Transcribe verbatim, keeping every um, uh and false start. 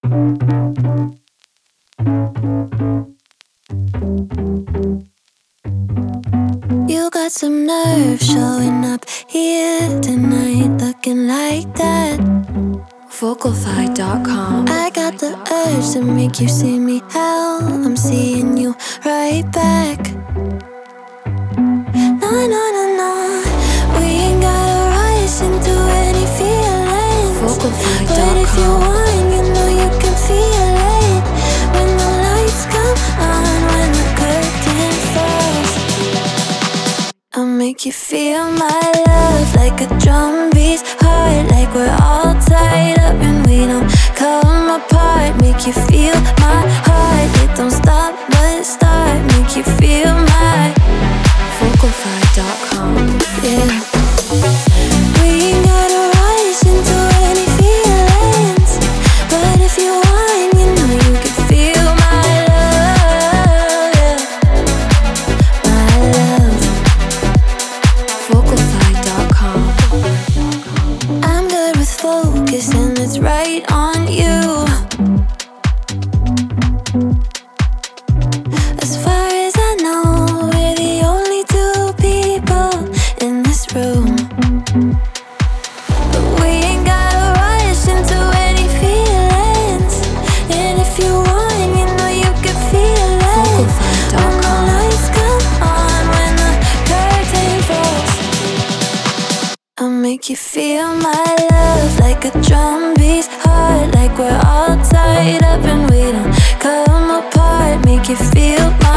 You got some nerve showing up here tonight looking like that. Vocalfy dot com. I got the urge to make you see me how I'm seeing you right back. No, no, no, no, we ain't gotta rush into any feelings. Vocalfy dot com. But if you want, you know you can feel it when the lights come on, when the curtain falls. I'll make you feel my love like a drum beats hard, like we're all tied up and we don't come apart. Make you feel my heart, it don't stop but start. Make you feel my Vocalfy dot com. yeah. We ain't gotta rush into any feelings, but if you want, you know you can feel my love, yeah. My love. Vocalfy dot com. I'm good with focus and it's right on you. As far as I know, we're the only two people in this room. But we ain't gotta rush into any feelings. And if you want, you know you can feel it Vocalfy dot when the com. lights come on, when the curtain falls. I'll make you feel my love like a drum beats hard, like we're all tied up and we don't come apart. Make you feel my